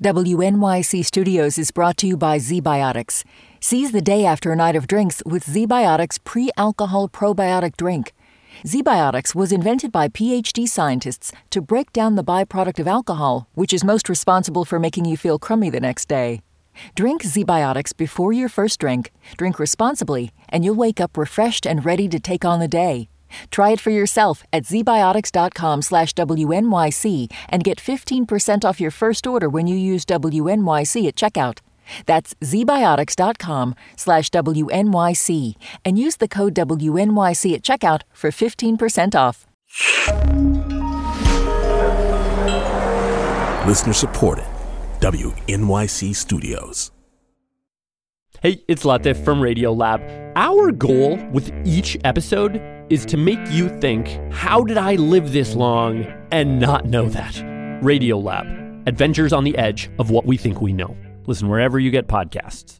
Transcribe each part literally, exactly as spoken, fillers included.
W N Y C Studios is brought to you by ZBiotics. Seize the day after a night of drinks with ZBiotics pre-alcohol probiotic drink. ZBiotics was invented by P H D scientists to break down the byproduct of alcohol, which is most responsible for making you feel crummy the next day. Drink ZBiotics before your first drink, drink responsibly, and you'll wake up refreshed and ready to take on the day. Try it for yourself at zbiotics.com slash WNYC and get fifteen percent off your first order when you use W N Y C at checkout. That's zbiotics.com slash WNYC and use the code W N Y C at checkout for fifteen percent off. Listener supported. W N Y C Studios. Hey, it's Latif from Radiolab. Our goal with each episode is to make you think, how did I live this long and not know that? Radiolab, adventures on the edge of what we think we know. Listen wherever you get podcasts.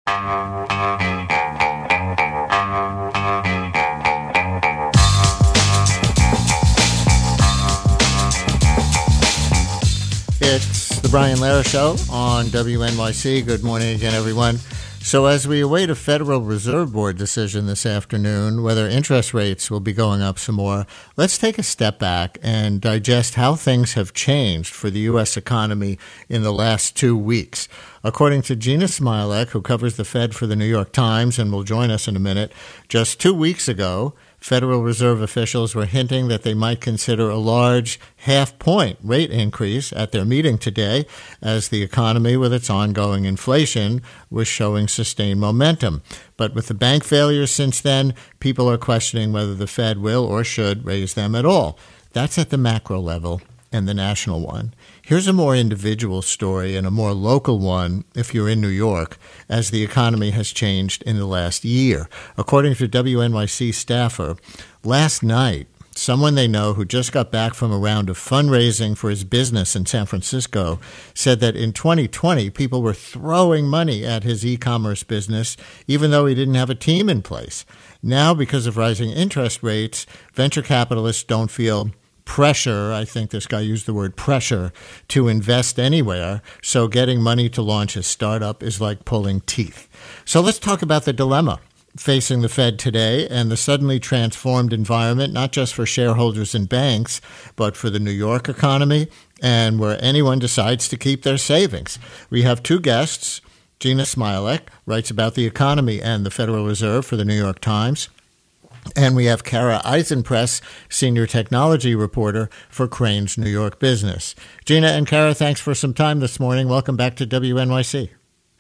It's the Brian Lehrer Show on W N Y C. Good morning again, everyone. So as we await a Federal Reserve Board decision this afternoon, whether interest rates will be going up some more, let's take a step back and digest how things have changed for the U S economy in the last two weeks. According to Jeanna Smialek, who covers the Fed for the New York Times and will join us in a minute, just two weeks ago, Federal Reserve officials were hinting that they might consider a large half-point rate increase at their meeting today as the economy, with its ongoing inflation, was showing sustained momentum. But with the bank failures since then, people are questioning whether the Fed will or should raise them at all. That's at the macro level and the national one. Here's a more individual story and a more local one if you're in New York, as the economy has changed in the last year. According to W N Y C staffer, last night, someone they know who just got back from a round of fundraising for his business in San Francisco said that in twenty twenty, people were throwing money at his e-commerce business, even though he didn't have a team in place. Now, because of rising interest rates, venture capitalists don't feel pressure, I think this guy used the word pressure, to invest anywhere. So getting money to launch a startup is like pulling teeth. So let's talk about the dilemma facing the Fed today and the suddenly transformed environment, not just for shareholders and banks, but for the New York economy and where anyone decides to keep their savings. We have two guests. Jeanna Smialek writes about the economy and the Federal Reserve for the New York Times. And we have Kara Eisenpress, senior technology reporter for Crain's New York Business. Jeanna and Kara, thanks for some time this morning. Welcome back to W N Y C.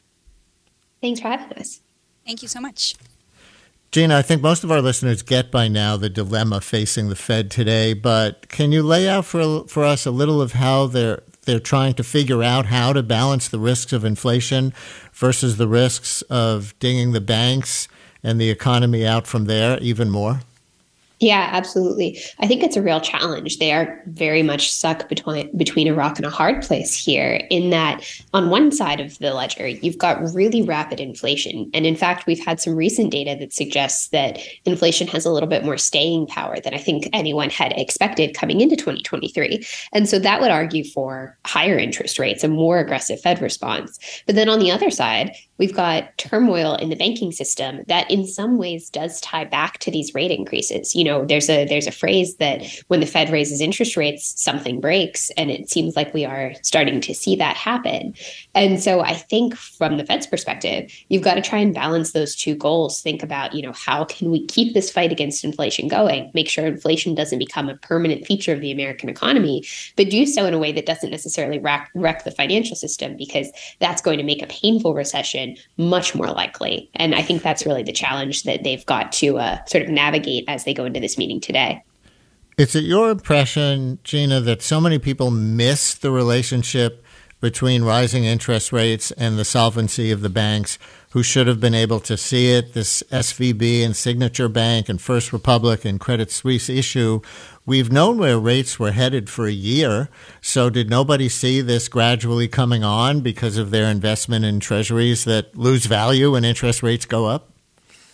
Thanks for having us. Thank you so much. Jeanna, I think most of our listeners get by now the dilemma facing the Fed today, but can you lay out for for us a little of how they're they're trying to figure out how to balance the risks of inflation versus the risks of dinging the banks and the economy out from there even more? Yeah, absolutely. I think it's a real challenge. They are very much stuck between between a rock and a hard place here, in that on one side of the ledger, you've got really rapid inflation. And in fact, we've had some recent data that suggests that inflation has a little bit more staying power than I think anyone had expected coming into twenty twenty-three. And so that would argue for higher interest rates, a more aggressive Fed response. But then on the other side, we've got turmoil in the banking system that in some ways does tie back to these rate increases. You know, there's a there's a phrase that when the Fed raises interest rates, something breaks. And it seems like we are starting to see that happen. And so I think from the Fed's perspective, you've got to try and balance those two goals. Think about, you know, how can we keep this fight against inflation going, make sure inflation doesn't become a permanent feature of the American economy, but do so in a way that doesn't necessarily wreck, wreck the financial system, because that's going to make a painful recession much more likely. And I think that's really the challenge that they've got to uh, sort of navigate as they go into this meeting today. Is it your impression, Jeanna, that so many people miss the relationship between rising interest rates and the solvency of the banks, who should have been able to see it? This S V B and Signature Bank and First Republic and Credit Suisse issue, we've known where rates were headed for a year. So did nobody see this gradually coming on because of their investment in treasuries that lose value when interest rates go up?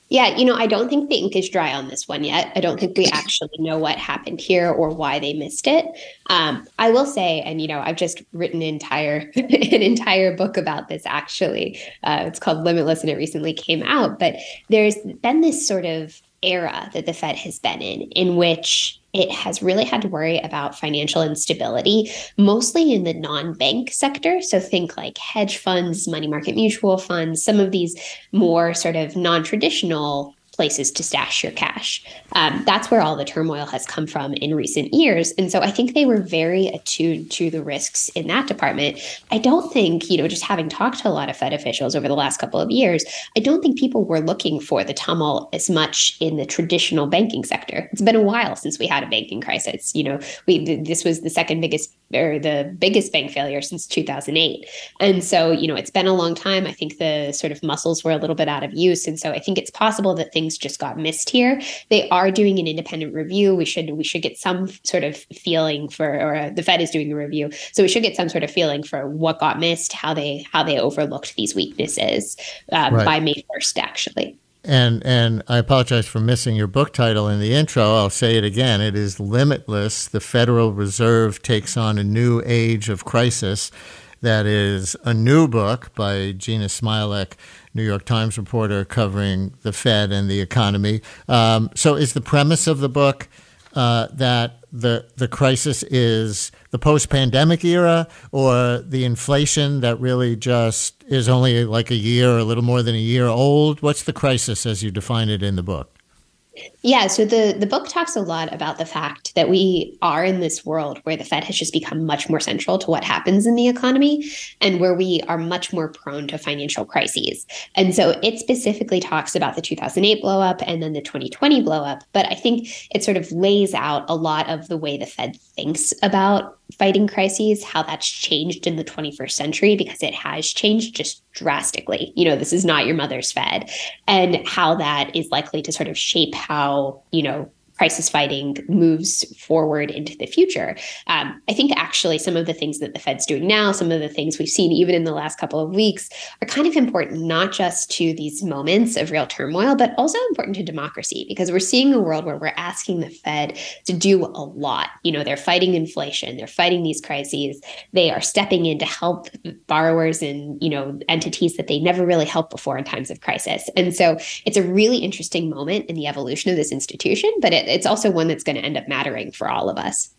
Yeah, you know, I don't think the ink is dry on this one yet. I don't think we actually know what happened here or why they missed it. Um, I will say, and you know, I've just written an entire an entire book about this. Actually, uh, it's called Limitless, and it recently came out. But there's been this sort of era that the Fed has been in, in which it has really had to worry about financial instability, mostly in the non-bank sector. So think like hedge funds, money market mutual funds, some of these more sort of non-traditional places to stash your cash. Um, that's where all the turmoil has come from in recent years. And so I think they were very attuned to the risks in that department. I don't think, you know, just having talked to a lot of Fed officials over the last couple of years, I don't think people were looking for the tumult as much in the traditional banking sector. It's been a while since we had a banking crisis. You know, we this was the second biggest or the biggest bank failure since two thousand eight. And so, you know, it's been a long time. I think the sort of muscles were a little bit out of use. And so I think it's possible that things just got missed here. They are doing an independent review. We should we should get some sort of feeling for, or uh, the Fed is doing a review. So we should get some sort of feeling for what got missed, how they how they overlooked these weaknesses um, right. by May first, actually. And and I apologize for missing your book title in the intro. I'll say it again. It is Limitless. The Federal Reserve Takes on a New Age of Crisis. That is a new book by Gina Smilek, New York Times reporter covering the Fed and the economy. Um, so is the premise of the book uh, that the the crisis is the post-pandemic era, or the inflation that really just is only like a year or a little more than a year old? What's the crisis as you define it in the book? Yeah, so the, the book talks a lot about the fact that we are in this world where the Fed has just become much more central to what happens in the economy, and where we are much more prone to financial crises. And so it specifically talks about the two thousand eight blow up and then the twenty twenty blow up. But I think it sort of lays out a lot of the way the Fed thinks about fighting crises, how that's changed in the twenty-first century, because it has changed just drastically. You know, this is not your mother's Fed, and how that is likely to sort of shape how, you know, crisis fighting moves forward into the future. Um, I think actually some of the things that the Fed's doing now, some of the things we've seen even in the last couple of weeks, are kind of important, not just to these moments of real turmoil, but also important to democracy, because we're seeing a world where we're asking the Fed to do a lot. You know, they're fighting inflation, they're fighting these crises, they are stepping in to help borrowers and, you know, entities that they never really helped before in times of crisis. And so it's a really interesting moment in the evolution of this institution, but it, it's also one that's going to end up mattering for all of us.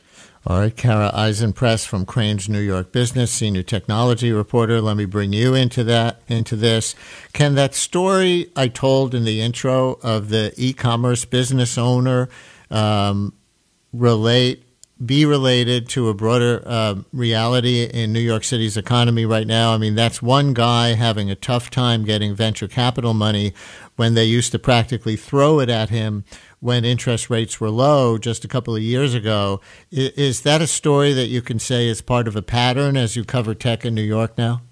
All right, Kara Eisenpress from Crain's New York Business, senior technology reporter. Let me bring you into that, into this. Can that story I told in the intro of the e-commerce business owner um, relate, be related to a broader uh, reality in New York City's economy right now? I mean, that's one guy having a tough time getting venture capital money when they used to practically throw it at him when interest rates were low just a couple of years ago. Is that a story that you can say is part of a pattern as you cover tech in New York now?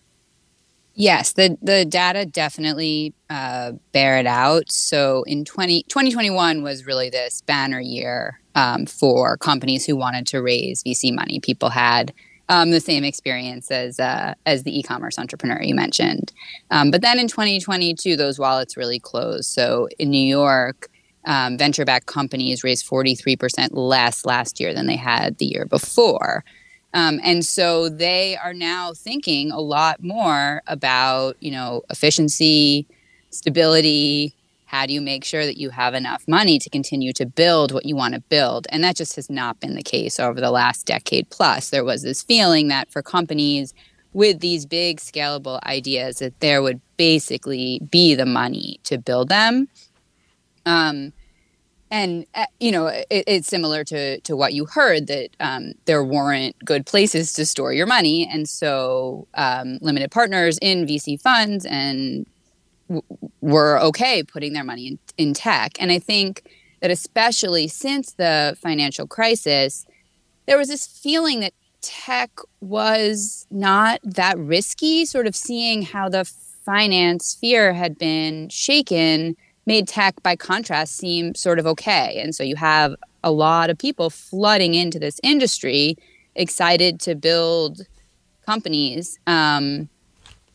Yes, the, the data definitely uh, bear it out. So in twenty, twenty twenty-one was really this banner year um, for companies who wanted to raise V C money. People had um, the same experience as uh, as the e-commerce entrepreneur you mentioned. Um, but then in twenty twenty-two, those wallets really closed. So in New York, Um, venture-backed companies raised forty-three percent less last year than they had the year before. Um, and so they are now thinking a lot more about, you know, efficiency, stability. How do you make sure that you have enough money to continue to build what you want to build? And that just has not been the case over the last decade plus. There was this feeling that for companies with these big scalable ideas that there would basically be the money to build them. Um, and, uh, you know, it, it's similar to, to what you heard, that um, there weren't good places to store your money. And so um, limited partners in V C funds and w- were okay putting their money in, in tech. And I think that especially since the financial crisis, there was this feeling that tech was not that risky, sort of seeing how the finance sphere had been shaken made tech, by contrast, seem sort of okay. And so you have a lot of people flooding into this industry, excited to build companies. Um,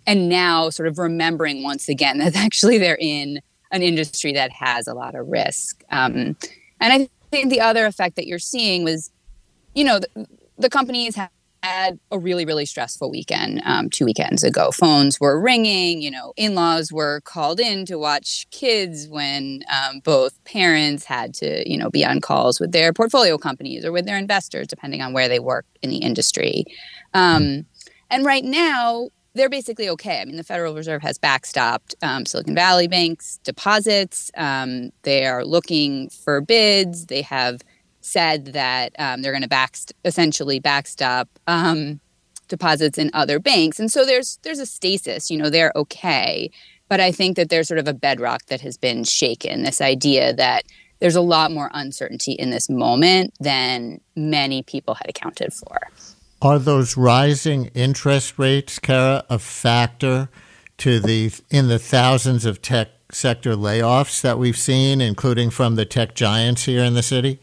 and now sort of remembering once again that actually they're in an industry that has a lot of risk. Um, and I think the other effect that you're seeing was, you know, the, the companies have had a really, really stressful weekend um, two weekends ago. Phones were ringing, you know, in-laws were called in to watch kids when um, both parents had to, you know, be on calls with their portfolio companies or with their investors, depending on where they work in the industry. Um, and right now, they're basically okay. I mean, the Federal Reserve has backstopped um, Silicon Valley Bank's deposits. Um, they are looking for bids. They have said that um, they're going to back essentially backstop um, deposits in other banks, and so there's there's a stasis. You know, they're okay, but I think that there's sort of a bedrock that has been shaken. This idea that there's a lot more uncertainty in this moment than many people had accounted for. Are those rising interest rates, Kara, a factor to the in the thousands of tech sector layoffs that we've seen, including from the tech giants here in the city?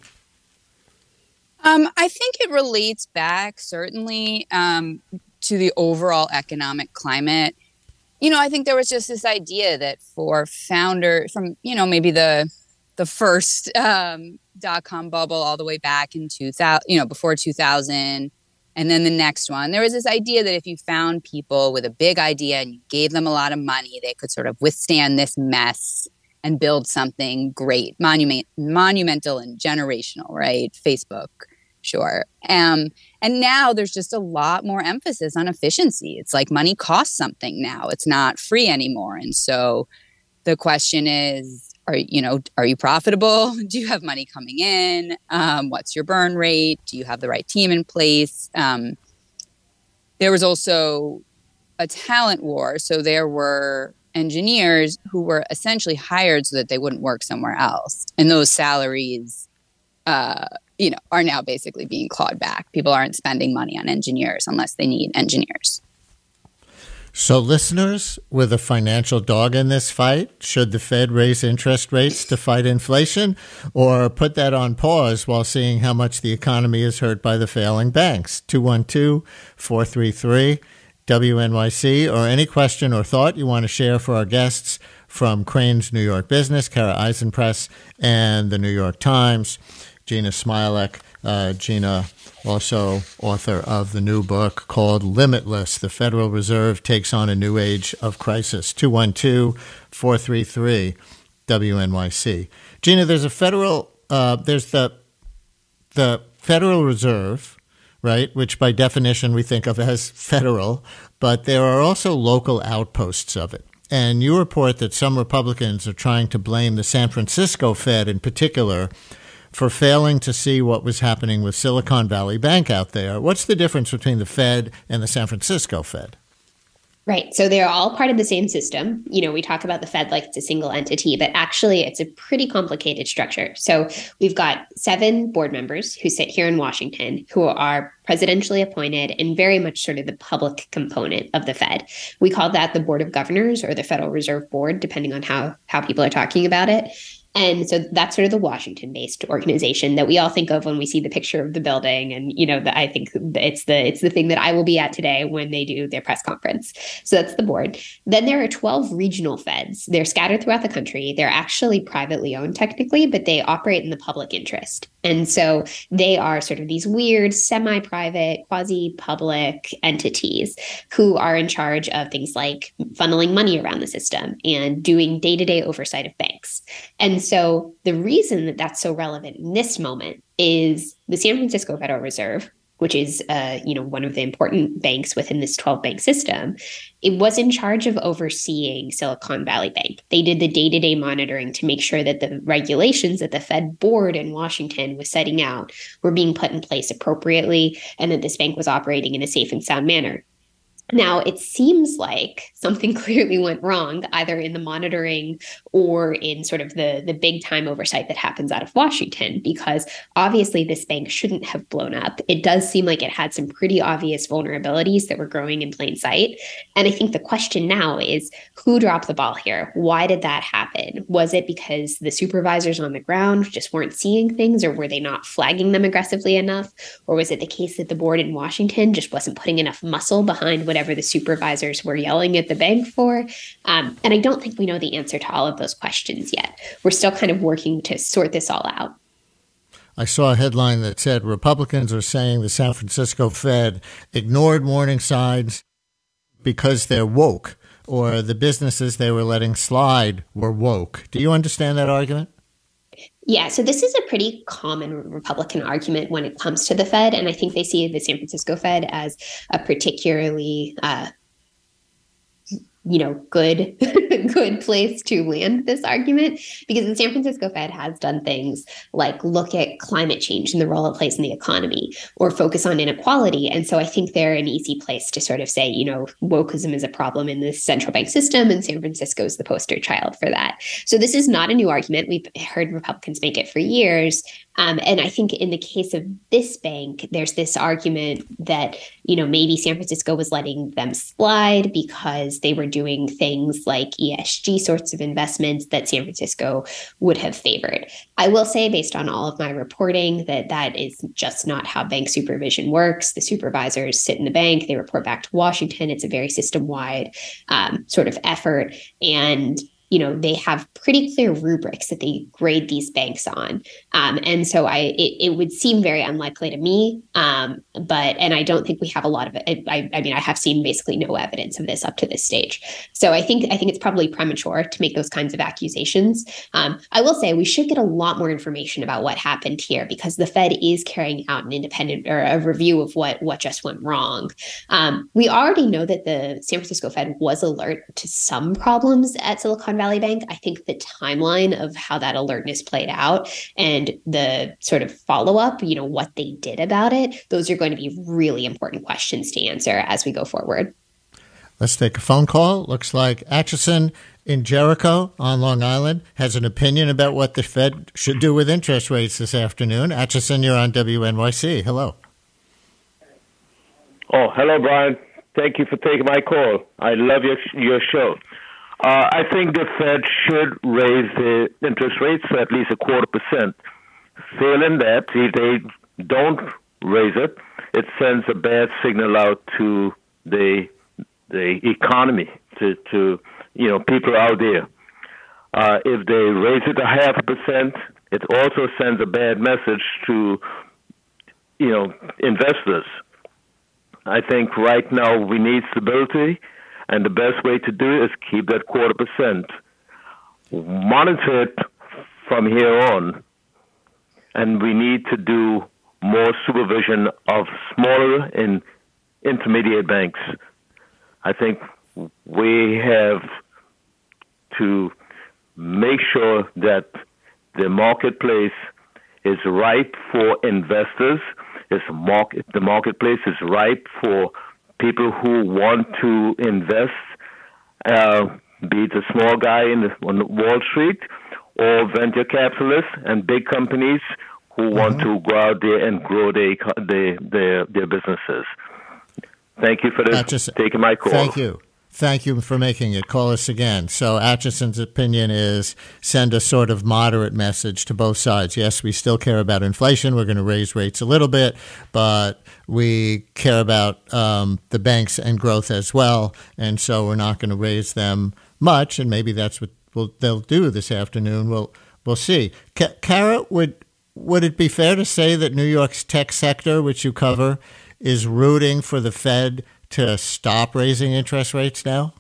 Um, I think it relates back, certainly, um, to the overall economic climate. You know, I think there was just this idea that for founder from, you know, maybe the the first um, dot-com bubble all the way back in two thousand, you know, before two thousand, and then the next one, there was this idea that if you found people with a big idea and you gave them a lot of money, they could sort of withstand this mess and build something great, monument, monumental and generational, right? Facebook. Sure. Um, and now there's just a lot more emphasis on efficiency. It's like money costs something now. It's not free anymore. And so the question is, are you know, are you profitable? Do you have money coming in? Um, what's your burn rate? Do you have the right team in place? Um, there was also a talent war. So there were engineers who were essentially hired so that they wouldn't work somewhere else. And those salaries uh, you know, are now basically being clawed back. People aren't spending money on engineers unless they need engineers. So listeners, with a financial dog in this fight, should the Fed raise interest rates to fight inflation or put that on pause while seeing how much the economy is hurt by the failing banks? two one two, four three three, W N Y C, or any question or thought you want to share for our guests from Crain's New York Business, Kara Eisenpress, and the New York Times. Gina Smilek. Uh, Gina, also author of the new book called Limitless, The Federal Reserve Takes on a New Age of Crisis. two one two, four three three, W N Y C. Gina, there's a federal, uh, there's the the Federal Reserve, right, which by definition we think of as federal, but there are also local outposts of it. And you report that some Republicans are trying to blame the San Francisco Fed in particular for failing to see what was happening with Silicon Valley Bank out there. What's the difference between the Fed and the San Francisco Fed? Right. So they're all part of the same system. You know, we talk about the Fed like it's a single entity, but actually it's a pretty complicated structure. So we've got seven board members who sit here in Washington who are presidentially appointed and very much sort of the public component of the Fed. We call that the Board of Governors or the Federal Reserve Board, depending on how, how people are talking about it. And so that's sort of the Washington-based organization that we all think of when we see the picture of the building. And, you know, the, I think it's the it's the thing that I will be at today when they do their press conference. So that's the board. Then there are twelve regional feds. They're scattered throughout the country. They're actually privately owned technically, but they operate in the public interest. And so they are sort of these weird, semi-private, quasi-public entities who are in charge of things like funneling money around the system and doing day-to-day oversight of banks. And so the reason that that's so relevant in this moment is the San Francisco Federal Reserve, which is uh, you know, one of the important banks within this twelve-bank system, it was in charge of overseeing Silicon Valley Bank. They did the day-to-day monitoring to make sure that the regulations that the Fed board in Washington was setting out were being put in place appropriately and that this bank was operating in a safe and sound manner. Now, it seems like something clearly went wrong, either in the monitoring or in sort of the, the big time oversight that happens out of Washington, because obviously this bank shouldn't have blown up. It does seem like it had some pretty obvious vulnerabilities that were growing in plain sight. And I think the question now is, who dropped the ball here? Why did that happen? Was it because the supervisors on the ground just weren't seeing things, or were they not flagging them aggressively enough? Or was it the case that the board in Washington just wasn't putting enough muscle behind what whatever the supervisors were yelling at the bank for. Um, and I don't think we know the answer to all of those questions yet. We're still kind of working to sort this all out. I saw a headline that said Republicans are saying the San Francisco Fed ignored warning signs because they're woke, or the businesses they were letting slide were woke. Do you understand that argument? Yeah, so this is a pretty common Republican argument when it comes to the Fed, and I think they see the San Francisco Fed as a particularly uh, you know, good, good place to land this argument, because the San Francisco Fed has done things like look at climate change and the role it plays in the economy, or focus on inequality. And so I think they're an easy place to sort of say, you know, wokeism is a problem in the central bank system, and San Francisco is the poster child for that. So this is not a new argument. We've heard Republicans make it for years. Um, and I think in the case of this bank, there's this argument that, you know, maybe San Francisco was letting them slide because they were doing things like E S G sorts of investments that San Francisco would have favored. I will say, based on all of my reporting, that that is just not how bank supervision works. The supervisors sit in the bank, they report back to Washington. It's a very system-wide um, sort of effort. And you know, they have pretty clear rubrics that they grade these banks on. Um, and so I, it, it would seem very unlikely to me, um, but, and I don't think we have a lot of it. I, I mean, I have seen basically no evidence of this up to this stage. So I think, I think it's probably premature to make those kinds of accusations. Um, I will say we should get a lot more information about what happened here, because the Fed is carrying out an independent or a review of what, what just went wrong. Um, we already know that the San Francisco Fed was alert to some problems at Silicon Valley Bank. I think the timeline of how that alertness played out and the sort of follow-up, you know, what they did about it, those are going to be really important questions to answer as we go forward. Let's take a phone call. Looks like Atchison in Jericho on Long Island has an opinion about what the Fed should do with interest rates this afternoon. Atchison, you're on W N Y C. Hello. Oh, hello, Brian. Thank you for taking my call. I love your your show. Uh, I think the Fed should raise the interest rates to at least a quarter percent. Failing that, if they don't raise it, it sends a bad signal out to the the economy, to, to you know, people out there. Uh, if they raise it a half a percent, it also sends a bad message to, you know, investors. I think right now we need stability, and the best way to do it is keep that quarter percent. Monitor it from here on, and we need to do more supervision of smaller and intermediate banks. I think we have to make sure that the marketplace is ripe for investors. It's market, the marketplace is ripe for people who want to invest, uh, be it a small guy in the, on Wall Street or venture capitalists and big companies who mm-hmm. want to go out there and grow their, their, their, their businesses. Thank you for this, Atchison, taking my call. Thank you. Thank you for making it. Call us again. So Atchison's opinion is send a sort of moderate message to both sides. Yes, we still care about inflation. We're going to raise rates a little bit, but we care about um, the banks and growth as well. And so we're not going to raise them much. And maybe that's what we'll, they'll do this afternoon. We'll we'll see. Ka- Kara, would would it be fair to say that New York's tech sector, which you cover, is rooting for the Fed to stop raising interest rates now?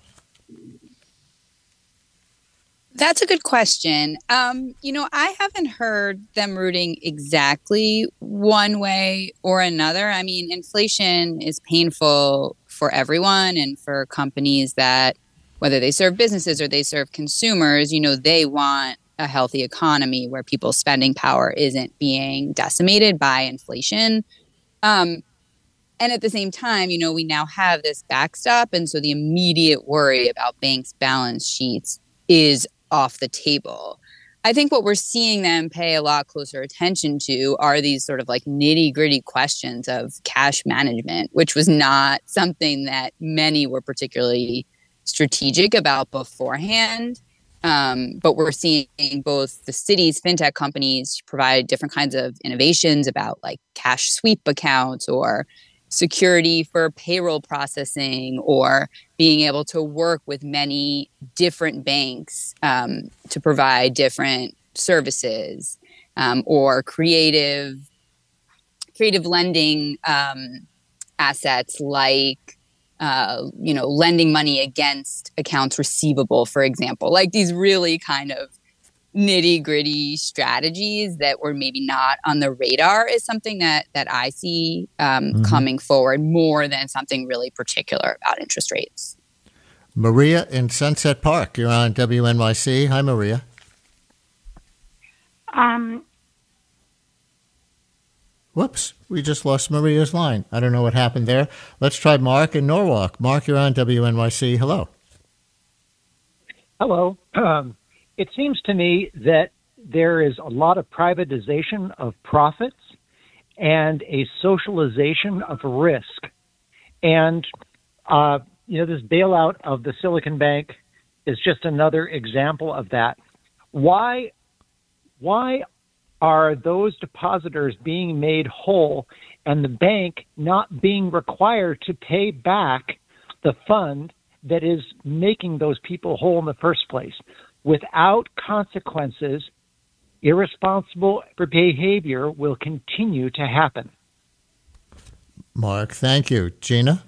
That's a good question. Um, you know, I haven't heard them rooting exactly one way or another. I mean, inflation is painful for everyone, and for companies that, whether they serve businesses or they serve consumers, you know, they want a healthy economy where people's spending power isn't being decimated by inflation. Um, And at the same time, you know, we now have this backstop. And so the immediate worry about banks' balance sheets is off the table. I think what we're seeing them pay a lot closer attention to are these sort of like nitty gritty questions of cash management, which was not something that many were particularly strategic about beforehand. Um, but we're seeing both the city's fintech companies provide different kinds of innovations about like cash sweep accounts or security for payroll processing, or being able to work with many different banks um, to provide different services, um, or creative creative lending um, assets like uh, you know lending money against accounts receivable, for example, like these really kind of nitty gritty strategies that were maybe not on the radar is something that that I see um, mm-hmm. coming forward more than something really particular about interest rates. Maria in Sunset Park, you're on W N Y C. Hi, Maria. Um. Whoops, we just lost Maria's line. I don't know what happened there. Let's try Mark in Norwalk. Mark, you're on W N Y C. Hello. Hello. Um, It seems to me that there is a lot of privatization of profits and a socialization of risk. And, uh, you know, this bailout of the Silicon Bank is just another example of that. Why, why are those depositors being made whole and the bank not being required to pay back the fund that is making those people whole in the first place? Without consequences, irresponsible behavior will continue to happen. Mark, thank you. Gina?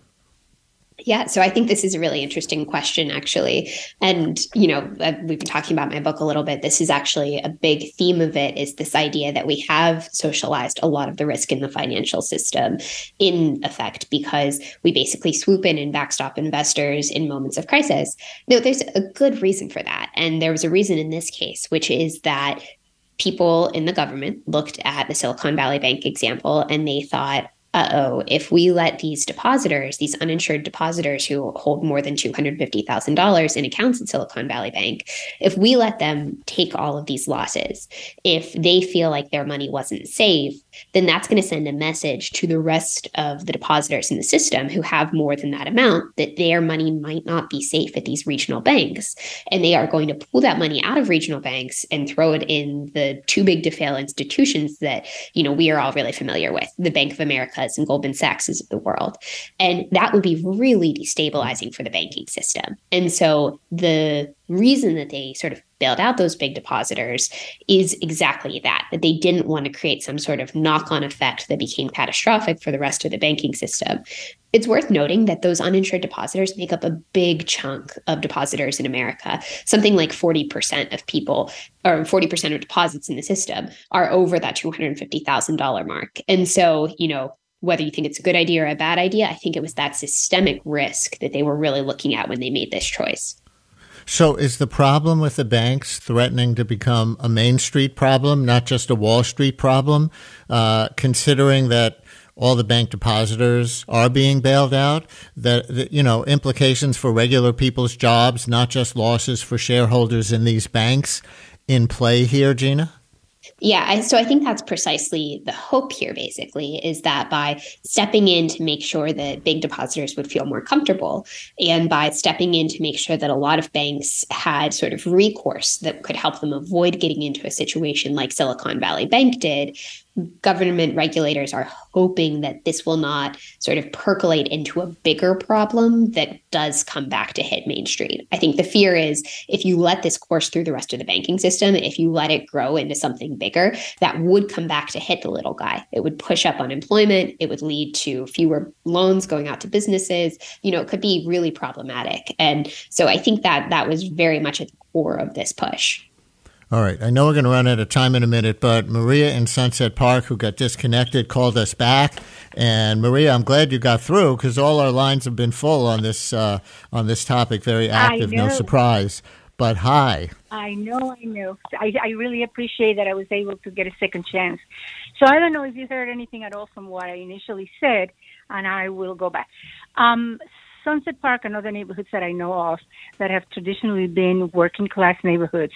Yeah, so I think this is a really interesting question, actually. And, you know, we've been talking about my book a little bit. This is actually a big theme of it, is this idea that we have socialized a lot of the risk in the financial system in effect, because we basically swoop in and backstop investors in moments of crisis. Now, there's a good reason for that. And there was a reason in this case, which is that people in the government looked at the Silicon Valley Bank example and they thought, uh-oh, if we let these depositors, these uninsured depositors who hold more than two hundred fifty thousand dollars in accounts at Silicon Valley Bank, if we let them take all of these losses, if they feel like their money wasn't safe, then that's going to send a message to the rest of the depositors in the system who have more than that amount that their money might not be safe at these regional banks. And they are going to pull that money out of regional banks and throw it in the too big to fail institutions that, you know, we are all really familiar with, the Bank of America and Goldman Sachs of the world. And that would be really destabilizing for the banking system. And so the reason that they sort of bailed out those big depositors is exactly that, that they didn't want to create some sort of knock-on effect that became catastrophic for the rest of the banking system. It's worth noting that those uninsured depositors make up a big chunk of depositors in America. Something like forty percent of people, or forty percent of deposits in the system, are over that two hundred fifty thousand dollars mark. And so, you know, whether you think it's a good idea or a bad idea, I think it was that systemic risk that they were really looking at when they made this choice. So is the problem with the banks threatening to become a Main Street problem, not just a Wall Street problem, uh, considering that all the bank depositors are being bailed out, that, that, you know, implications for regular people's jobs, not just losses for shareholders in these banks in play here, Gina? Yeah, I, so I think that's precisely the hope here, basically, is that by stepping in to make sure that big depositors would feel more comfortable, and by stepping in to make sure that a lot of banks had sort of recourse that could help them avoid getting into a situation like Silicon Valley Bank did, government regulators are hoping that this will not sort of percolate into a bigger problem that does come back to hit Main Street. I think the fear is if you let this course through the rest of the banking system, if you let it grow into something bigger, that would come back to hit the little guy. It would push up unemployment. It would lead to fewer loans going out to businesses. You know, it could be really problematic. And so I think that that was very much at the core of this push. All right. I know we're going to run out of time in a minute, but Maria in Sunset Park, who got disconnected, called us back. And Maria, I'm glad you got through because all our lines have been full on this uh, on this topic. Very active, no surprise. But hi. I know, I know. I, I really appreciate that I was able to get a second chance. So I don't know if you heard anything at all from what I initially said, and I will go back. Um, Sunset Park and other neighborhoods that I know of that have traditionally been working class neighborhoods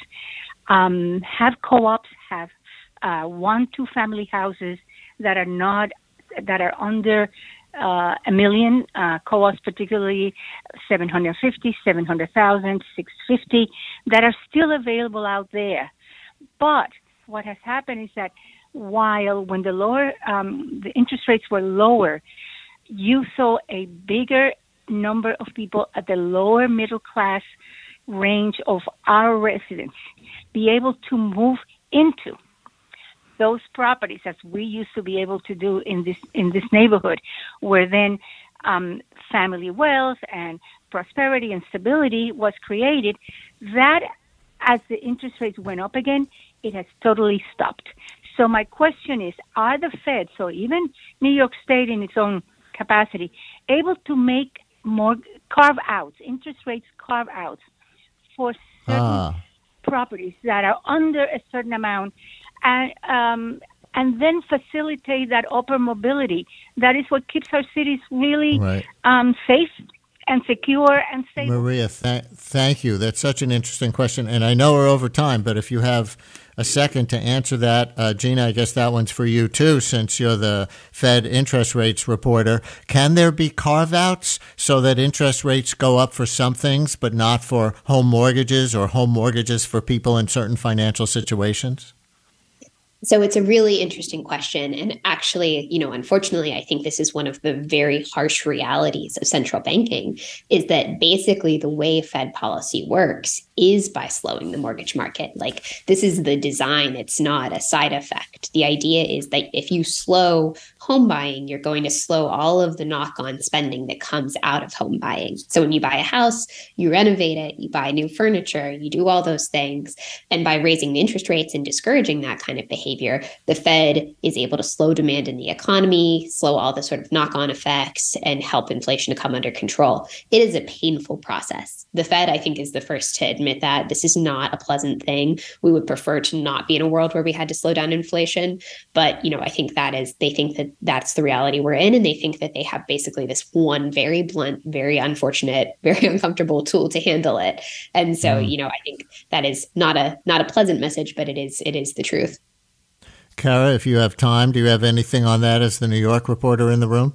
Um, have co-ops, have uh, one, two family houses that are not, that are under uh, a million, uh, co-ops particularly seven hundred fifty, seven hundred thousand, six hundred fifty, that are still available out there. But what has happened is that while when the lower, um, the interest rates were lower, you saw a bigger number of people at the lower middle class range of our residents be able to move into those properties, as we used to be able to do in this in this neighborhood, where then um, family wealth and prosperity and stability was created. That, as the interest rates went up again, it has totally stopped. So my question is, are the Fed, so even New York State in its own capacity, able to make more carve-outs, interest rates carve-outs for certain ah. properties that are under a certain amount, and um, and then facilitate that upper mobility? That is what keeps our cities really right. um, safe and secure and stable. Maria, th- thank you. That's such an interesting question. And I know we're over time, but if you have a second to answer that, uh, Gina, I guess that one's for you too, since you're the Fed interest rates reporter. Can there be carve-outs so that interest rates go up for some things, but not for home mortgages or home mortgages for people in certain financial situations? So it's a really interesting question. And actually, you know, unfortunately, I think this is one of the very harsh realities of central banking, is that basically the way Fed policy works is by slowing the mortgage market. Like, this is the design. It's not a side effect. The idea is that if you slow home buying, you're going to slow all of the knock-on spending that comes out of home buying. So when you buy a house, you renovate it, you buy new furniture, you do all those things. And by raising the interest rates and discouraging that kind of behavior, the Fed is able to slow demand in the economy, slow all the sort of knock-on effects, and help inflation to come under control. It is a painful process. The Fed, I think, is the first to admit that this is not a pleasant thing. We would prefer to not be in a world where we had to slow down inflation. But, you know, I think that is, they think that that's the reality we're in. And they think that they have basically this one very blunt, very unfortunate, very uncomfortable tool to handle it. And so, mm. you know, I think that is not a, not a pleasant message, but it is, it is the truth. Kara, if you have time, do you have anything on that as the New York reporter in the room?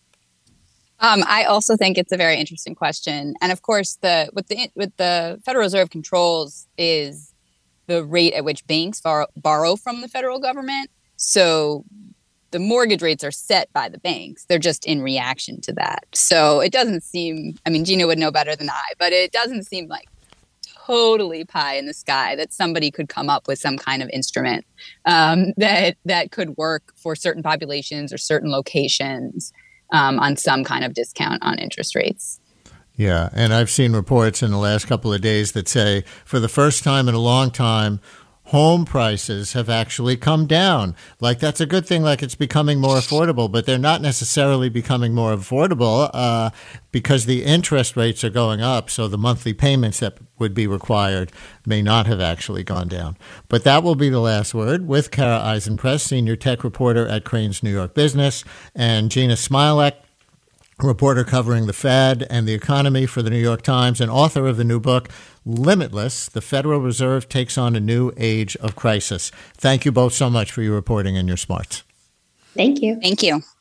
Um, I also think it's a very interesting question. And of course, the what the what the Federal Reserve controls is the rate at which banks bar- borrow from the federal government. So the mortgage rates are set by the banks. They're just in reaction to that. So it doesn't seem, I mean, Gina would know better than I, but it doesn't seem like totally pie in the sky that somebody could come up with some kind of instrument um, that that could work for certain populations or certain locations um, on some kind of discount on interest rates. Yeah, and I've seen reports in the last couple of days that say for the first time in a long time, home prices have actually come down. Like, that's a good thing, like it's becoming more affordable, but they're not necessarily becoming more affordable uh, because the interest rates are going up. So the monthly payments that would be required may not have actually gone down. But that will be the last word with Kara Eisenpress, senior tech reporter at Crain's New York Business, and Gina Smilek, reporter covering the Fed and the economy for the New York Times and author of the new book, Limitless, The Federal Reserve Takes on a New Age of Crisis. Thank you both so much for your reporting and your smarts. Thank you. Thank you.